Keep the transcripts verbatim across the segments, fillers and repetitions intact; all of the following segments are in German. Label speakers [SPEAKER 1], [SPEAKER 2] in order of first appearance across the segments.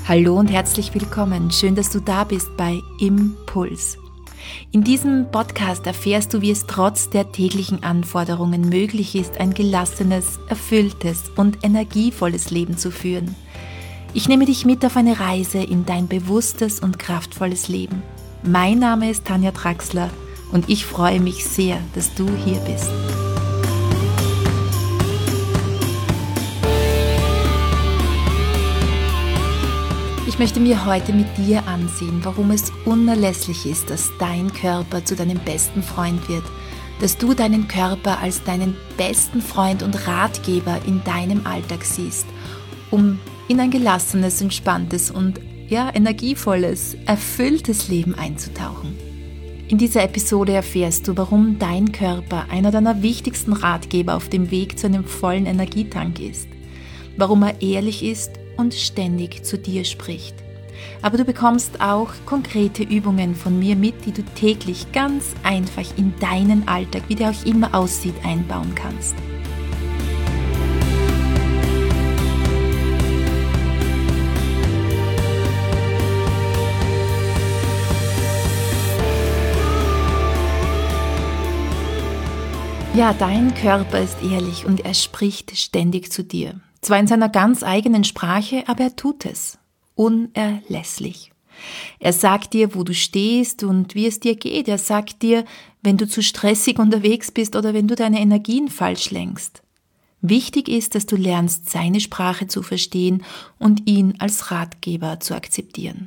[SPEAKER 1] Hallo und herzlich willkommen. Schön, dass du da bist bei Impuls. In diesem Podcast erfährst du, wie es trotz der täglichen Anforderungen möglich ist, ein gelassenes, erfülltes und energievolles Leben zu führen. Ich nehme dich mit auf eine Reise in dein bewusstes und kraftvolles Leben. Mein Name ist Tanja Draxler und ich freue mich sehr, dass du hier bist. Ich möchte mir heute mit dir ansehen, warum es unerlässlich ist, dass dein Körper zu deinem besten Freund wird, dass du deinen Körper als deinen besten Freund und Ratgeber in deinem Alltag siehst, um in ein gelassenes, entspanntes und ja, energievolles, erfülltes Leben einzutauchen. In dieser Episode erfährst du, warum dein Körper einer deiner wichtigsten Ratgeber auf dem Weg zu einem vollen Energietank ist, warum er ehrlich ist und ständig zu dir spricht. Aber du bekommst auch konkrete Übungen von mir mit, die du täglich ganz einfach in deinen Alltag, wie der auch immer aussieht, einbauen kannst. Ja, dein Körper ist ehrlich und er spricht ständig zu dir. Zwar in seiner ganz eigenen Sprache, aber er tut es. Unerlässlich. Er sagt dir, wo du stehst und wie es dir geht. Er sagt dir, wenn du zu stressig unterwegs bist oder wenn du deine Energien falsch lenkst. Wichtig ist, dass du lernst, seine Sprache zu verstehen und ihn als Ratgeber zu akzeptieren.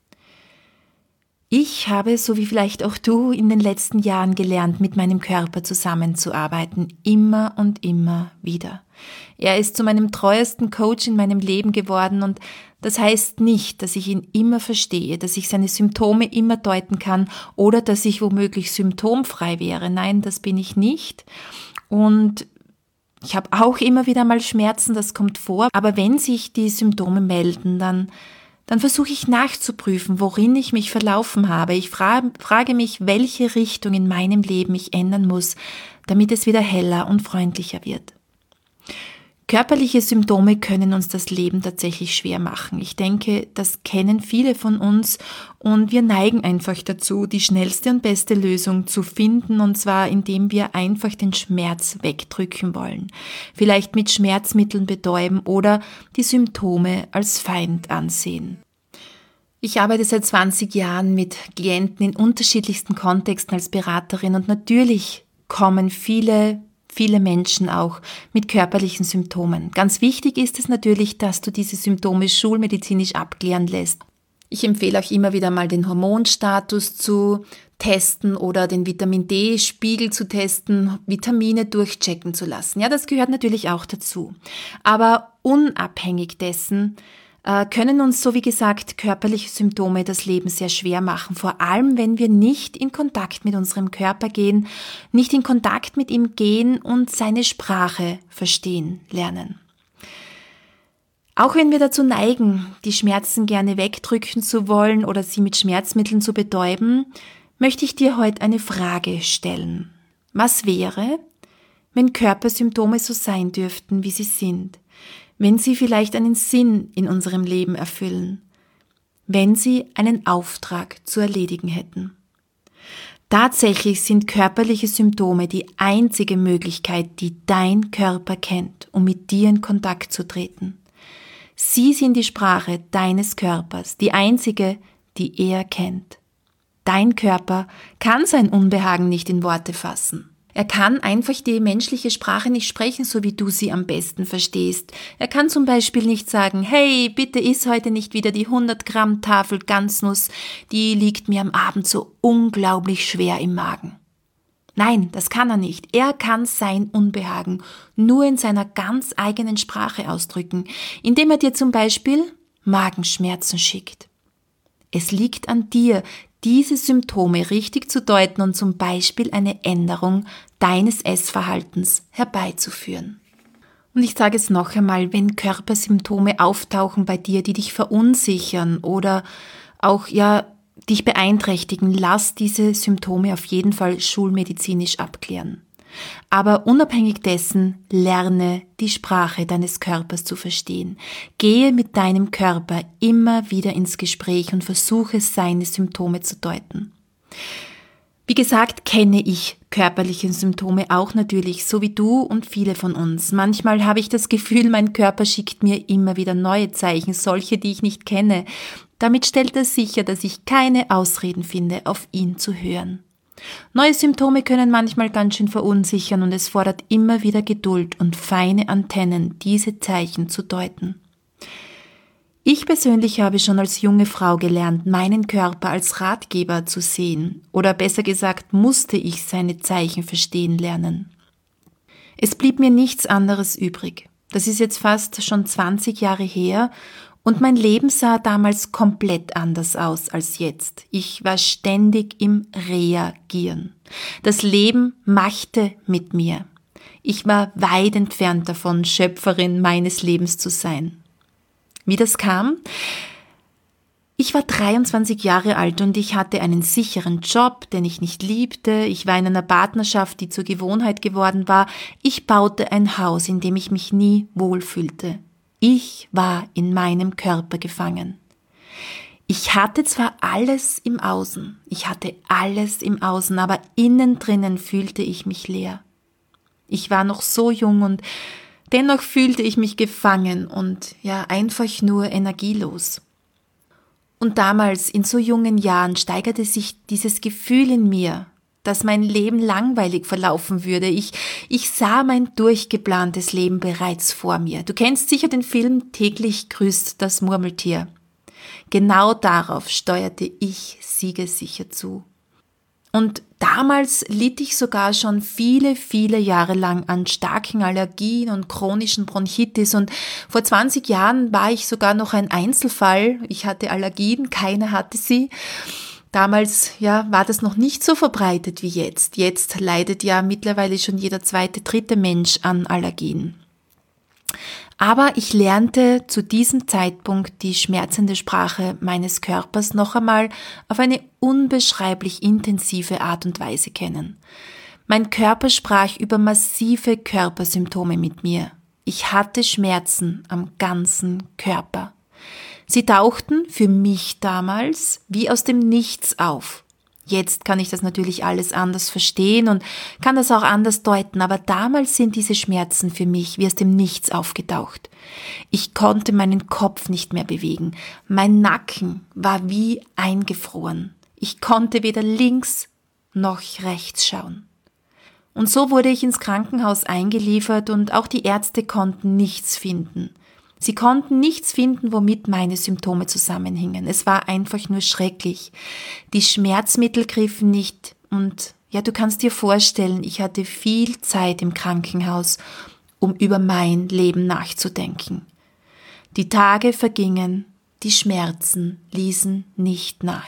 [SPEAKER 1] Ich habe, so wie vielleicht auch du, in den letzten Jahren gelernt, mit meinem Körper zusammenzuarbeiten, immer und immer wieder. Er ist zu meinem treuesten Coach in meinem Leben geworden und das heißt nicht, dass ich ihn immer verstehe, dass ich seine Symptome immer deuten kann oder dass ich womöglich symptomfrei wäre. Nein, das bin ich nicht. Und ich habe auch immer wieder mal Schmerzen, das kommt vor. Aber wenn sich die Symptome melden, dann Dann versuche ich nachzuprüfen, worin ich mich verlaufen habe. Ich fra- frage mich, welche Richtung in meinem Leben ich ändern muss, damit es wieder heller und freundlicher wird. Körperliche Symptome können uns das Leben tatsächlich schwer machen. Ich denke, das kennen viele von uns und wir neigen einfach dazu, die schnellste und beste Lösung zu finden, und zwar indem wir einfach den Schmerz wegdrücken wollen. Vielleicht mit Schmerzmitteln betäuben oder die Symptome als Feind ansehen. Ich arbeite seit zwanzig Jahren mit Klienten in unterschiedlichsten Kontexten als Beraterin und natürlich kommen viele Viele Menschen auch mit körperlichen Symptomen. Ganz wichtig ist es natürlich, dass du diese Symptome schulmedizinisch abklären lässt. Ich empfehle auch immer wieder mal den Hormonstatus zu testen oder den Vitamin-D-Spiegel zu testen, Vitamine durchchecken zu lassen. Ja, das gehört natürlich auch dazu. Aber unabhängig dessen können uns, so wie gesagt, körperliche Symptome das Leben sehr schwer machen. Vor allem, wenn wir nicht in Kontakt mit unserem Körper gehen, nicht in Kontakt mit ihm gehen und seine Sprache verstehen lernen. Auch wenn wir dazu neigen, die Schmerzen gerne wegdrücken zu wollen oder sie mit Schmerzmitteln zu betäuben, möchte ich dir heute eine Frage stellen. Was wäre, wenn Körpersymptome so sein dürften, wie sie sind? Wenn sie vielleicht einen Sinn in unserem Leben erfüllen, wenn sie einen Auftrag zu erledigen hätten. Tatsächlich sind körperliche Symptome die einzige Möglichkeit, die dein Körper kennt, um mit dir in Kontakt zu treten. Sie sind die Sprache deines Körpers, die einzige, die er kennt. Dein Körper kann sein Unbehagen nicht in Worte fassen. Er kann einfach die menschliche Sprache nicht sprechen, so wie du sie am besten verstehst. Er kann zum Beispiel nicht sagen, hey, bitte iss heute nicht wieder die hundert Gramm Tafel Ganznuss, die liegt mir am Abend so unglaublich schwer im Magen. Nein, das kann er nicht. Er kann sein Unbehagen nur in seiner ganz eigenen Sprache ausdrücken, indem er dir zum Beispiel Magenschmerzen schickt. Es liegt an dir, diese Symptome richtig zu deuten und zum Beispiel eine Änderung deines Essverhaltens herbeizuführen. Und ich sage es noch einmal, wenn Körpersymptome auftauchen bei dir, die dich verunsichern oder auch ja dich beeinträchtigen, lass diese Symptome auf jeden Fall schulmedizinisch abklären. Aber unabhängig dessen, lerne die Sprache deines Körpers zu verstehen. Gehe mit deinem Körper immer wieder ins Gespräch und versuche seine Symptome zu deuten. Wie gesagt, kenne ich körperliche Symptome auch natürlich, so wie du und viele von uns. Manchmal habe ich das Gefühl, mein Körper schickt mir immer wieder neue Zeichen, solche, die ich nicht kenne. Damit stellt er sicher, dass ich keine Ausreden finde, auf ihn zu hören. Neue Symptome können manchmal ganz schön verunsichern und es fordert immer wieder Geduld und feine Antennen, diese Zeichen zu deuten. Ich persönlich habe schon als junge Frau gelernt, meinen Körper als Ratgeber zu sehen, oder besser gesagt, musste ich seine Zeichen verstehen lernen. Es blieb mir nichts anderes übrig. Das ist jetzt fast schon zwanzig Jahre her und mein Leben sah damals komplett anders aus als jetzt. Ich war ständig im Reagieren. Das Leben machte mit mir. Ich war weit entfernt davon, Schöpferin meines Lebens zu sein. Wie das kam? Ich war dreiundzwanzig Jahre alt und ich hatte einen sicheren Job, den ich nicht liebte. Ich war in einer Partnerschaft, die zur Gewohnheit geworden war. Ich baute ein Haus, in dem ich mich nie wohlfühlte. Ich war in meinem Körper gefangen. Ich hatte zwar alles im Außen, ich hatte alles im Außen, aber innen drinnen fühlte ich mich leer. Ich war noch so jung und dennoch fühlte ich mich gefangen und ja einfach nur energielos. Und damals, in so jungen Jahren, steigerte sich dieses Gefühl in mir, dass mein Leben langweilig verlaufen würde. Ich, ich sah mein durchgeplantes Leben bereits vor mir. Du kennst sicher den Film Täglich grüßt das Murmeltier. Genau darauf steuerte ich siegessicher zu. Und damals litt ich sogar schon viele, viele Jahre lang an starken Allergien und chronischen Bronchitis und vor zwanzig Jahren war ich sogar noch ein Einzelfall. Ich hatte Allergien, keiner hatte sie. Damals, ja, war das noch nicht so verbreitet wie jetzt. Jetzt leidet ja mittlerweile schon jeder zweite, dritte Mensch an Allergien. Aber ich lernte zu diesem Zeitpunkt die schmerzende Sprache meines Körpers noch einmal auf eine unbeschreiblich intensive Art und Weise kennen. Mein Körper sprach über massive Körpersymptome mit mir. Ich hatte Schmerzen am ganzen Körper. Sie tauchten für mich damals wie aus dem Nichts auf. Jetzt kann ich das natürlich alles anders verstehen und kann das auch anders deuten, aber damals sind diese Schmerzen für mich wie aus dem Nichts aufgetaucht. Ich konnte meinen Kopf nicht mehr bewegen. Mein Nacken war wie eingefroren. Ich konnte weder links noch rechts schauen. Und so wurde ich ins Krankenhaus eingeliefert und auch die Ärzte konnten nichts finden. Sie konnten nichts finden, womit meine Symptome zusammenhingen. Es war einfach nur schrecklich. Die Schmerzmittel griffen nicht und ja, du kannst dir vorstellen, ich hatte viel Zeit im Krankenhaus, um über mein Leben nachzudenken. Die Tage vergingen, die Schmerzen ließen nicht nach.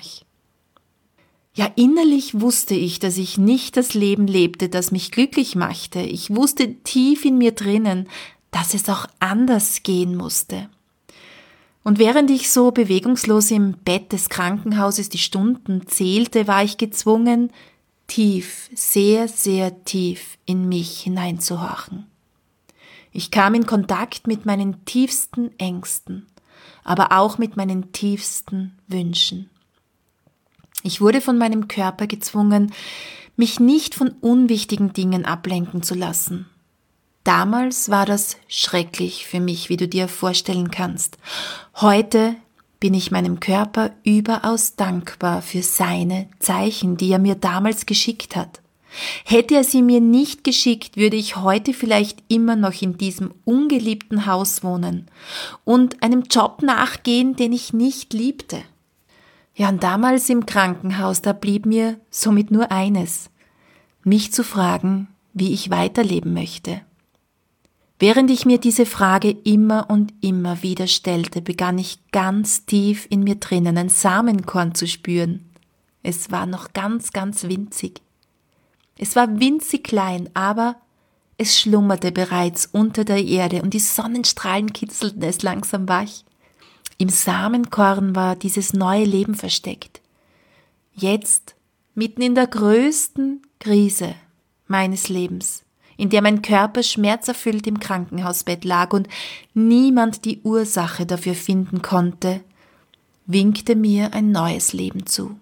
[SPEAKER 1] Ja, innerlich wusste ich, dass ich nicht das Leben lebte, das mich glücklich machte. Ich wusste tief in mir drinnen, dass es auch anders gehen musste. Und während ich so bewegungslos im Bett des Krankenhauses die Stunden zählte, war ich gezwungen, tief, sehr, sehr tief in mich hineinzuhorchen. Ich kam in Kontakt mit meinen tiefsten Ängsten, aber auch mit meinen tiefsten Wünschen. Ich wurde von meinem Körper gezwungen, mich nicht von unwichtigen Dingen ablenken zu lassen. Damals war das schrecklich für mich, wie du dir vorstellen kannst. Heute bin ich meinem Körper überaus dankbar für seine Zeichen, die er mir damals geschickt hat. Hätte er sie mir nicht geschickt, würde ich heute vielleicht immer noch in diesem ungeliebten Haus wohnen und einem Job nachgehen, den ich nicht liebte. Ja, und damals im Krankenhaus, da blieb mir somit nur eines, mich zu fragen, wie ich weiterleben möchte. Während ich mir diese Frage immer und immer wieder stellte, begann ich ganz tief in mir drinnen ein Samenkorn zu spüren. Es war noch ganz, ganz winzig. Es war winzig klein, aber es schlummerte bereits unter der Erde und die Sonnenstrahlen kitzelten es langsam wach. Im Samenkorn war dieses neue Leben versteckt. Jetzt, mitten in der größten Krise, meines Lebens, in der mein Körper schmerzerfüllt im Krankenhausbett lag und niemand die Ursache dafür finden konnte, winkte mir ein neues Leben zu.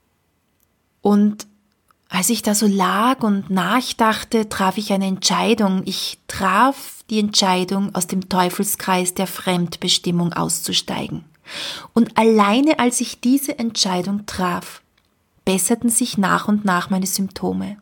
[SPEAKER 1] Und als ich da so lag und nachdachte, traf ich eine Entscheidung. Ich traf die Entscheidung, aus dem Teufelskreis der Fremdbestimmung auszusteigen. Und alleine als ich diese Entscheidung traf, besserten sich nach und nach meine Symptome.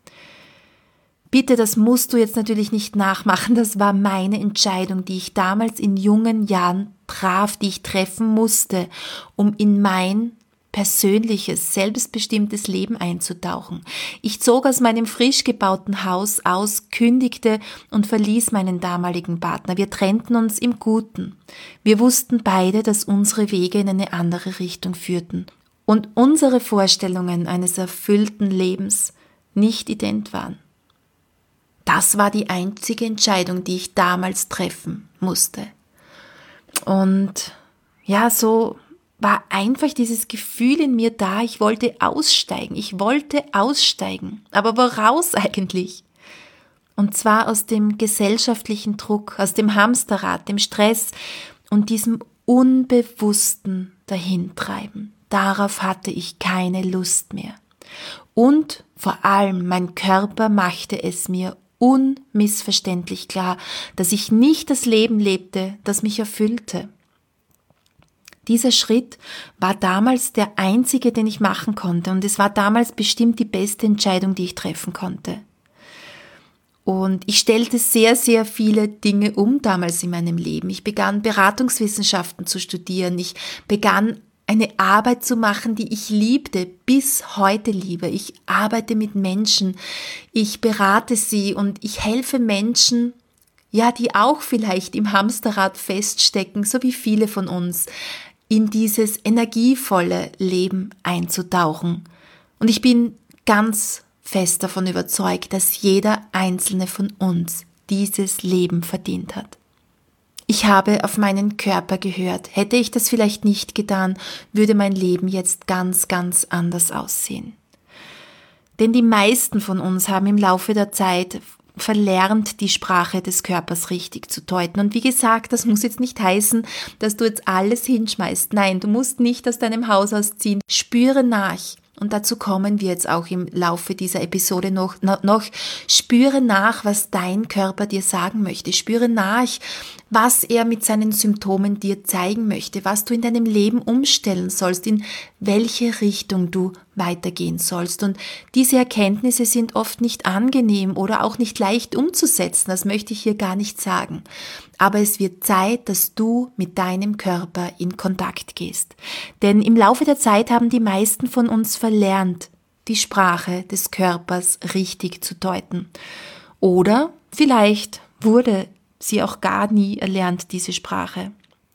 [SPEAKER 1] Bitte, das musst du jetzt natürlich nicht nachmachen, das war meine Entscheidung, die ich damals in jungen Jahren traf, die ich treffen musste, um in mein persönliches, selbstbestimmtes Leben einzutauchen. Ich zog aus meinem frisch gebauten Haus aus, kündigte und verließ meinen damaligen Partner. Wir trennten uns im Guten. Wir wussten beide, dass unsere Wege in eine andere Richtung führten und unsere Vorstellungen eines erfüllten Lebens nicht ident waren. Das war die einzige Entscheidung, die ich damals treffen musste. Und ja, so war einfach dieses Gefühl in mir da, ich wollte aussteigen, ich wollte aussteigen. Aber woraus eigentlich? Und zwar aus dem gesellschaftlichen Druck, aus dem Hamsterrad, dem Stress und diesem unbewussten Dahintreiben. Darauf hatte ich keine Lust mehr. Und vor allem mein Körper machte es mir unmissverständlich klar, dass ich nicht das Leben lebte, das mich erfüllte. Dieser Schritt war damals der einzige, den ich machen konnte, und es war damals bestimmt die beste Entscheidung, die ich treffen konnte. Und ich stellte sehr, sehr viele Dinge um damals in meinem Leben. Ich begann Beratungswissenschaften zu studieren, ich begann eine Arbeit zu machen, die ich liebte, bis heute liebe. Ich arbeite mit Menschen, ich berate sie und ich helfe Menschen, ja, die auch vielleicht im Hamsterrad feststecken, so wie viele von uns, in dieses energievolle Leben einzutauchen. Und ich bin ganz fest davon überzeugt, dass jeder einzelne von uns dieses Leben verdient hat. Ich habe auf meinen Körper gehört. Hätte ich das vielleicht nicht getan, würde mein Leben jetzt ganz, ganz anders aussehen. Denn die meisten von uns haben im Laufe der Zeit verlernt, die Sprache des Körpers richtig zu deuten. Und wie gesagt, das muss jetzt nicht heißen, dass du jetzt alles hinschmeißt. Nein, du musst nicht aus deinem Haus ausziehen. Spüre nach. Und dazu kommen wir jetzt auch im Laufe dieser Episode noch, noch. Spüre nach, was dein Körper dir sagen möchte. Spüre nach, was er mit seinen Symptomen dir zeigen möchte, was du in deinem Leben umstellen sollst, in welche Richtung du weitergehen sollst. Und diese Erkenntnisse sind oft nicht angenehm oder auch nicht leicht umzusetzen, das möchte ich hier gar nicht sagen. Aber es wird Zeit, dass du mit deinem Körper in Kontakt gehst. Denn im Laufe der Zeit haben die meisten von uns verlernt, die Sprache des Körpers richtig zu deuten. Oder vielleicht wurde sie auch gar nie erlernt, diese Sprache.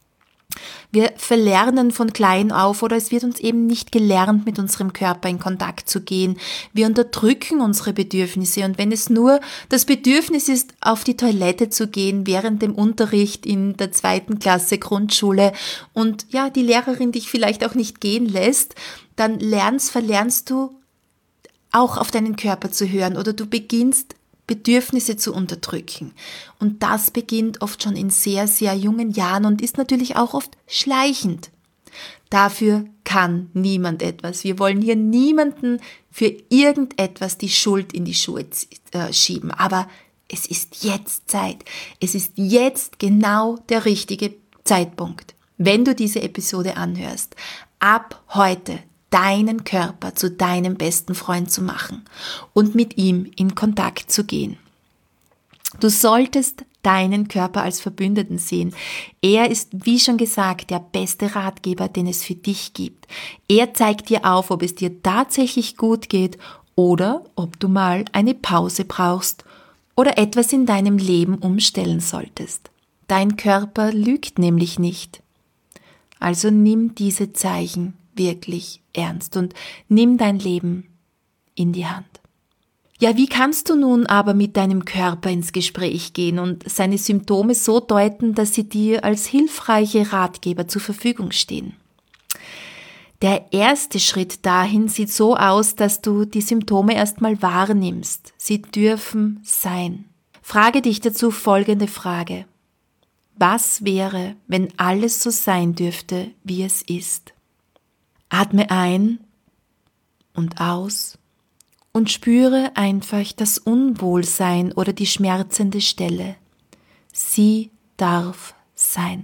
[SPEAKER 1] Wir verlernen von klein auf oder es wird uns eben nicht gelernt, mit unserem Körper in Kontakt zu gehen. Wir unterdrücken unsere Bedürfnisse und wenn es nur das Bedürfnis ist, auf die Toilette zu gehen während dem Unterricht in der zweiten Klasse Grundschule und ja, die Lehrerin dich vielleicht auch nicht gehen lässt, dann lernst, verlernst du auch auf deinen Körper zu hören oder du beginnst Bedürfnisse zu unterdrücken. Und das beginnt oft schon in sehr, sehr jungen Jahren und ist natürlich auch oft schleichend. Dafür kann niemand etwas. Wir wollen hier niemanden für irgendetwas die Schuld in die Schuhe schieben. Aber es ist jetzt Zeit. Es ist jetzt genau der richtige Zeitpunkt, wenn du diese Episode anhörst, ab heute deinen Körper zu deinem besten Freund zu machen und mit ihm in Kontakt zu gehen. Du solltest deinen Körper als Verbündeten sehen. Er ist, wie schon gesagt, der beste Ratgeber, den es für dich gibt. Er zeigt dir auf, ob es dir tatsächlich gut geht oder ob du mal eine Pause brauchst oder etwas in deinem Leben umstellen solltest. Dein Körper lügt nämlich nicht. Also nimm diese Zeichen wirklich ernst und nimm dein Leben in die Hand. Ja, wie kannst du nun aber mit deinem Körper ins Gespräch gehen und seine Symptome so deuten, dass sie dir als hilfreiche Ratgeber zur Verfügung stehen? Der erste Schritt dahin sieht so aus, dass du die Symptome erstmal wahrnimmst. Sie dürfen sein. Frage dich dazu folgende Frage. Was wäre, wenn alles so sein dürfte, wie es ist? Atme ein und aus und spüre einfach das Unwohlsein oder die schmerzende Stelle. Sie darf sein.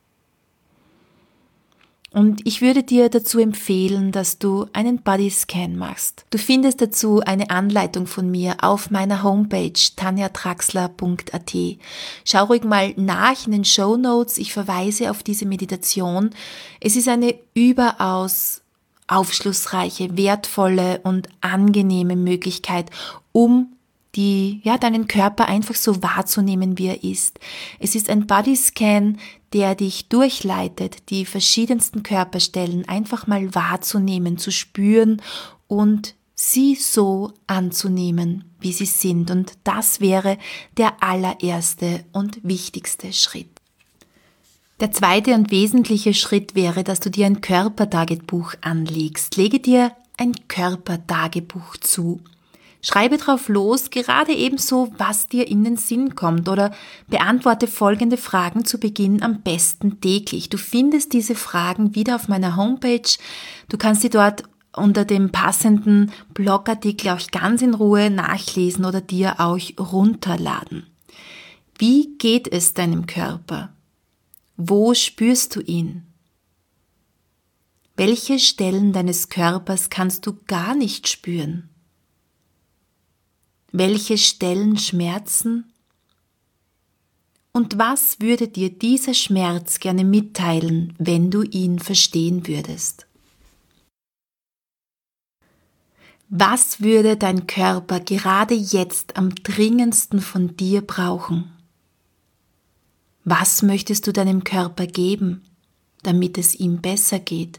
[SPEAKER 1] Und ich würde dir dazu empfehlen, dass du einen Bodyscan machst. Du findest dazu eine Anleitung von mir auf meiner Homepage tanja traxler punkt a t. Schau ruhig mal nach in den Shownotes, ich verweise auf diese Meditation. Es ist eine überaus aufschlussreiche, wertvolle und angenehme Möglichkeit, um die, ja, deinen Körper einfach so wahrzunehmen, wie er ist. Es ist ein Bodyscan, der dich durchleitet, die verschiedensten Körperstellen einfach mal wahrzunehmen, zu spüren und sie so anzunehmen, wie sie sind. Und das wäre der allererste und wichtigste Schritt. Der zweite und wesentliche Schritt wäre, dass du dir ein Körpertagebuch anlegst. Lege dir ein Körpertagebuch zu. Schreibe drauf los, gerade ebenso, was dir in den Sinn kommt, oder beantworte folgende Fragen zu Beginn am besten täglich. Du findest diese Fragen wieder auf meiner Homepage. Du kannst sie dort unter dem passenden Blogartikel auch ganz in Ruhe nachlesen oder dir auch runterladen. Wie geht es deinem Körper? Wo spürst du ihn? Welche Stellen deines Körpers kannst du gar nicht spüren? Welche Stellen schmerzen? Und was würde dir dieser Schmerz gerne mitteilen, wenn du ihn verstehen würdest? Was würde dein Körper gerade jetzt am dringendsten von dir brauchen? Was möchtest du deinem Körper geben, damit es ihm besser geht?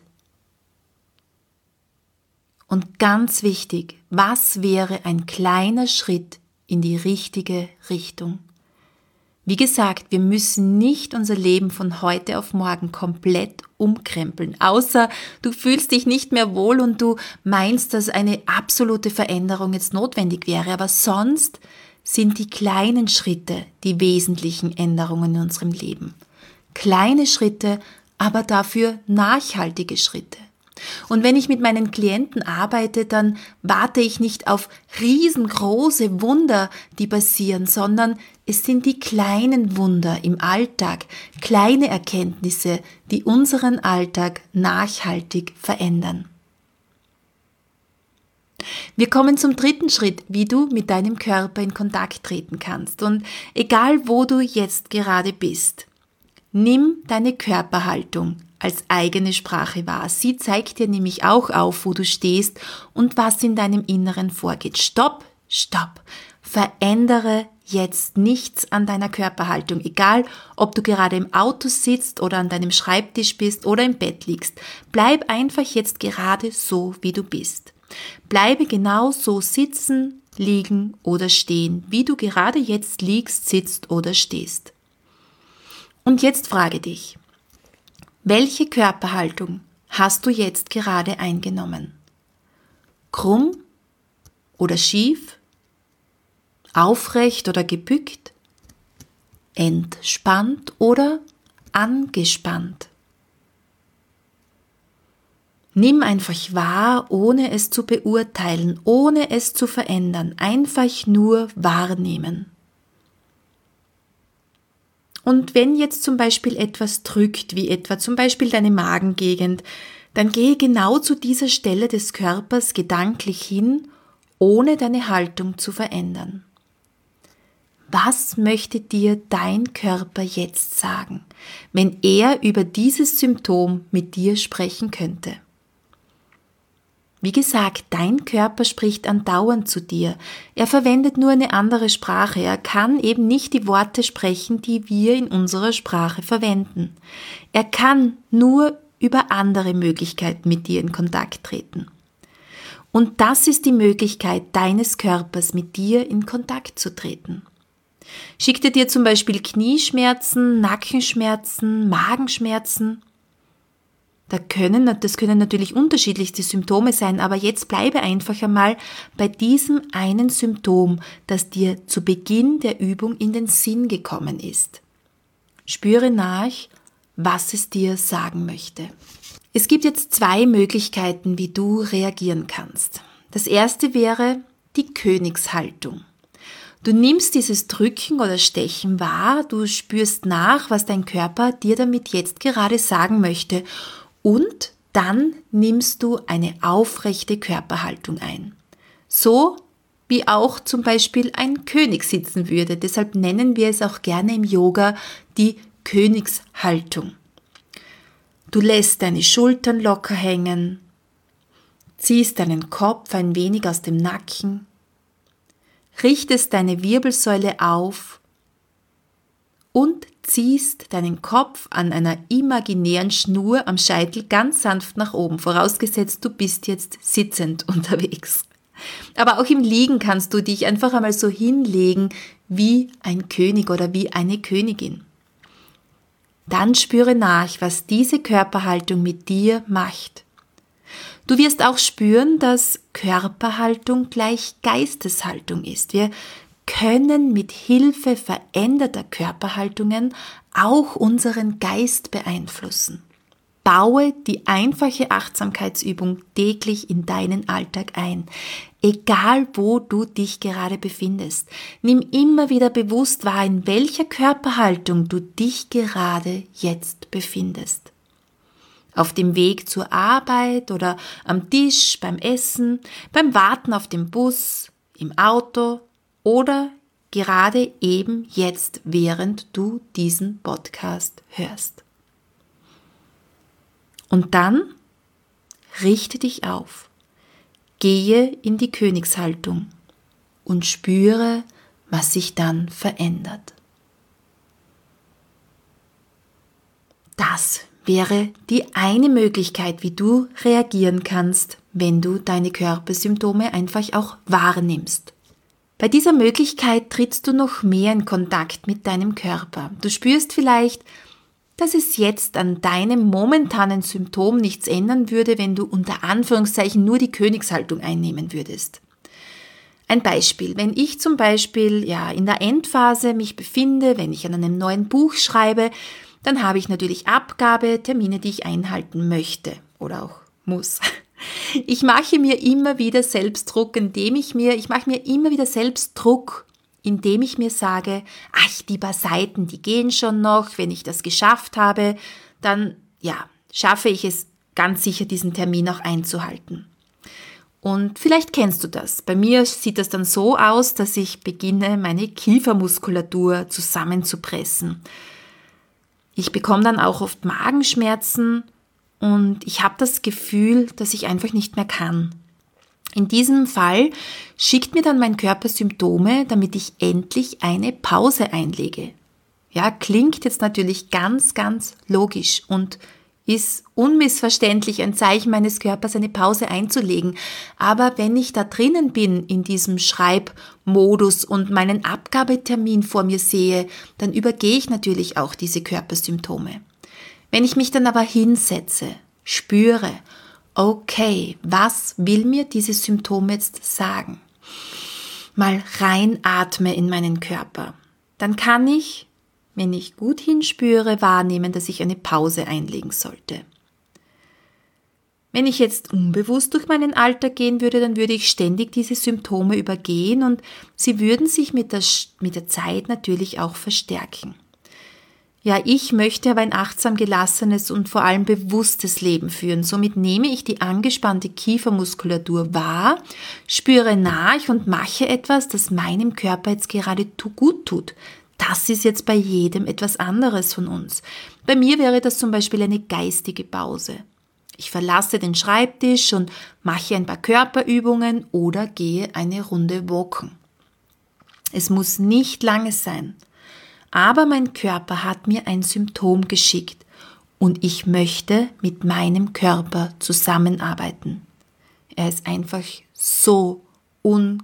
[SPEAKER 1] Und ganz wichtig, was wäre ein kleiner Schritt in die richtige Richtung? Wie gesagt, wir müssen nicht unser Leben von heute auf morgen komplett umkrempeln, außer du fühlst dich nicht mehr wohl und du meinst, dass eine absolute Veränderung jetzt notwendig wäre, aber sonst sind die kleinen Schritte die wesentlichen Änderungen in unserem Leben. Kleine Schritte, aber dafür nachhaltige Schritte. Und wenn ich mit meinen Klienten arbeite, dann warte ich nicht auf riesengroße Wunder, die passieren, sondern es sind die kleinen Wunder im Alltag, kleine Erkenntnisse, die unseren Alltag nachhaltig verändern. Wir kommen zum dritten Schritt, wie du mit deinem Körper in Kontakt treten kannst. Und egal, wo du jetzt gerade bist, nimm deine Körperhaltung als eigene Sprache wahr. Sie zeigt dir nämlich auch auf, wo du stehst und was in deinem Inneren vorgeht. Stopp, stopp. Verändere jetzt nichts an deiner Körperhaltung, egal ob du gerade im Auto sitzt oder an deinem Schreibtisch bist oder im Bett liegst. Bleib einfach jetzt gerade so, wie du bist. Bleibe genau so sitzen, liegen oder stehen, wie du gerade jetzt liegst, sitzt oder stehst. Und jetzt frage dich, welche Körperhaltung hast du jetzt gerade eingenommen? Krumm oder schief? Aufrecht oder gebückt? Entspannt oder angespannt? Nimm einfach wahr, ohne es zu beurteilen, ohne es zu verändern, einfach nur wahrnehmen. Und wenn jetzt zum Beispiel etwas drückt, wie etwa zum Beispiel deine Magengegend, dann gehe genau zu dieser Stelle des Körpers gedanklich hin, ohne deine Haltung zu verändern. Was möchte dir dein Körper jetzt sagen, wenn er über dieses Symptom mit dir sprechen könnte? Wie gesagt, dein Körper spricht andauernd zu dir. Er verwendet nur eine andere Sprache. Er kann eben nicht die Worte sprechen, die wir in unserer Sprache verwenden. Er kann nur über andere Möglichkeiten mit dir in Kontakt treten. Und das ist die Möglichkeit deines Körpers, mit dir in Kontakt zu treten. Schickt er dir zum Beispiel Knieschmerzen, Nackenschmerzen, Magenschmerzen? Da können, das können natürlich unterschiedlichste Symptome sein, aber jetzt bleibe einfach einmal bei diesem einen Symptom, das dir zu Beginn der Übung in den Sinn gekommen ist. Spüre nach, was es dir sagen möchte. Es gibt jetzt zwei Möglichkeiten, wie du reagieren kannst. Das erste wäre die Königshaltung. Du nimmst dieses Drücken oder Stechen wahr, du spürst nach, was dein Körper dir damit jetzt gerade sagen möchte und dann nimmst du eine aufrechte Körperhaltung ein. So wie auch zum Beispiel ein König sitzen würde. Deshalb nennen wir es auch gerne im Yoga die Königshaltung. Du lässt deine Schultern locker hängen, ziehst deinen Kopf ein wenig aus dem Nacken, richtest deine Wirbelsäule auf und ziehst deinen Kopf an einer imaginären Schnur am Scheitel ganz sanft nach oben, vorausgesetzt du bist jetzt sitzend unterwegs. Aber auch im Liegen kannst du dich einfach einmal so hinlegen wie ein König oder wie eine Königin. Dann spüre nach, was diese Körperhaltung mit dir macht. Du wirst auch spüren, dass Körperhaltung gleich Geisteshaltung ist. Wir können mit Hilfe veränderter Körperhaltungen auch unseren Geist beeinflussen. Baue die einfache Achtsamkeitsübung täglich in deinen Alltag ein, egal wo du dich gerade befindest. Nimm immer wieder bewusst wahr, in welcher Körperhaltung du dich gerade jetzt befindest. Auf dem Weg zur Arbeit oder am Tisch, beim Essen, beim Warten auf den Bus, im Auto oder gerade eben jetzt, während du diesen Podcast hörst. Und dann richte dich auf, gehe in die Königshaltung und spüre, was sich dann verändert. Das wäre die eine Möglichkeit, wie du reagieren kannst, wenn du deine Körpersymptome einfach auch wahrnimmst. Bei dieser Möglichkeit trittst du noch mehr in Kontakt mit deinem Körper. Du spürst vielleicht, dass es jetzt an deinem momentanen Symptom nichts ändern würde, wenn du unter Anführungszeichen nur die Königshaltung einnehmen würdest. Ein Beispiel, wenn ich zum Beispiel ja in der Endphase mich befinde, wenn ich an einem neuen Buch schreibe, dann habe ich natürlich Abgabetermine, die ich einhalten möchte oder auch muss. Ich mache mir immer wieder Selbstdruck, indem ich mir, ich mache mir immer wieder Selbstdruck, indem ich mir sage, ach, die paar Seiten, die gehen schon noch, wenn ich das geschafft habe, dann ja, schaffe ich es ganz sicher, diesen Termin auch einzuhalten. Und vielleicht kennst du das. Bei mir sieht das dann so aus, dass ich beginne, meine Kiefermuskulatur zusammenzupressen. Ich bekomme dann auch oft Magenschmerzen und ich habe das Gefühl, dass ich einfach nicht mehr kann. In diesem Fall schickt mir dann mein Körper Symptome, damit ich endlich eine Pause einlege. Ja, klingt jetzt natürlich ganz, ganz logisch und ist unmissverständlich ein Zeichen meines Körpers, eine Pause einzulegen. Aber wenn ich da drinnen bin in diesem Schreibmodus und meinen Abgabetermin vor mir sehe, dann übergehe ich natürlich auch diese Körpersymptome. Wenn ich mich dann aber hinsetze, spüre, okay, was will mir dieses Symptom jetzt sagen? Mal reinatme in meinen Körper. Dann kann ich, wenn ich gut hinspüre, wahrnehmen, dass ich eine Pause einlegen sollte. Wenn ich jetzt unbewusst durch meinen Alltag gehen würde, dann würde ich ständig diese Symptome übergehen und sie würden sich mit der, mit der Zeit natürlich auch verstärken. Ja, ich möchte aber ein achtsam gelassenes und vor allem bewusstes Leben führen. Somit nehme ich die angespannte Kiefermuskulatur wahr, spüre nach und mache etwas, das meinem Körper jetzt gerade gut tut. Das ist jetzt bei jedem etwas anderes von uns. Bei mir wäre das zum Beispiel eine geistige Pause. Ich verlasse den Schreibtisch und mache ein paar Körperübungen oder gehe eine Runde walken. Es muss nicht lange sein. Aber mein Körper hat mir ein Symptom geschickt und ich möchte mit meinem Körper zusammenarbeiten. Er ist einfach so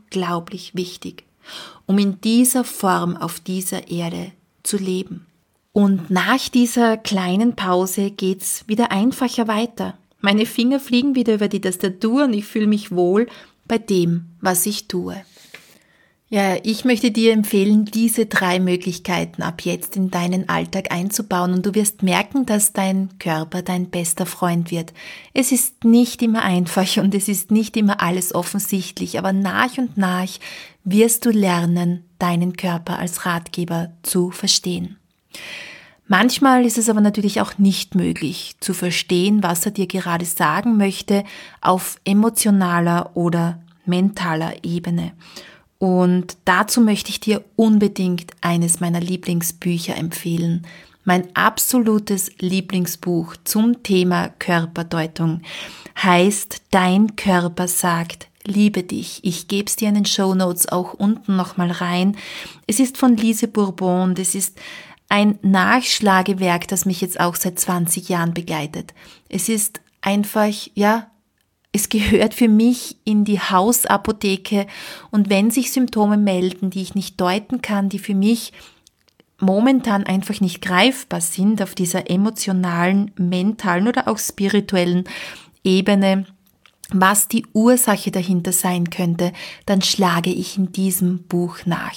[SPEAKER 1] unglaublich wichtig, um in dieser Form auf dieser Erde zu leben. Und nach dieser kleinen Pause geht's wieder einfacher weiter. Meine Finger fliegen wieder über die Tastatur und ich fühle mich wohl bei dem, was ich tue. Ja, ich möchte dir empfehlen, diese drei Möglichkeiten ab jetzt in deinen Alltag einzubauen und du wirst merken, dass dein Körper dein bester Freund wird. Es ist nicht immer einfach und es ist nicht immer alles offensichtlich, aber nach und nach wirst du lernen, deinen Körper als Ratgeber zu verstehen. Manchmal ist es aber natürlich auch nicht möglich, zu verstehen, was er dir gerade sagen möchte, auf emotionaler oder mentaler Ebene. Und dazu möchte ich dir unbedingt eines meiner Lieblingsbücher empfehlen. Mein absolutes Lieblingsbuch zum Thema Körperdeutung heißt Dein Körper sagt, liebe dich. Ich gebe es dir in den Shownotes auch unten nochmal rein. Es ist von Lise Bourbon und es ist ein Nachschlagewerk, das mich jetzt auch seit zwanzig Jahren begleitet. Es ist einfach, ja, es gehört für mich in die Hausapotheke und wenn sich Symptome melden, die ich nicht deuten kann, die für mich momentan einfach nicht greifbar sind auf dieser emotionalen, mentalen oder auch spirituellen Ebene, was die Ursache dahinter sein könnte, dann schlage ich in diesem Buch nach.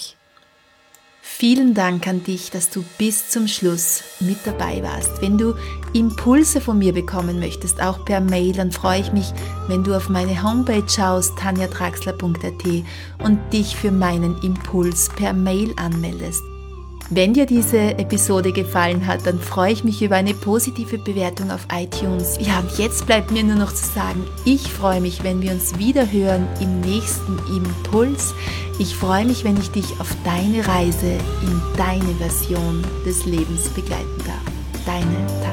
[SPEAKER 1] Vielen Dank an dich, dass du bis zum Schluss mit dabei warst. Wenn du Impulse von mir bekommen möchtest, auch per Mail, dann freue ich mich, wenn du auf meine Homepage schaust, tanja draxler punkt a t und dich für meinen Impuls per Mail anmeldest. Wenn dir diese Episode gefallen hat, dann freue ich mich über eine positive Bewertung auf iTunes. Ja, und jetzt bleibt mir nur noch zu sagen, ich freue mich, wenn wir uns wieder hören im nächsten Impuls. Ich freue mich, wenn ich dich auf deine Reise in deine Version des Lebens begleiten darf. Deine Tanja.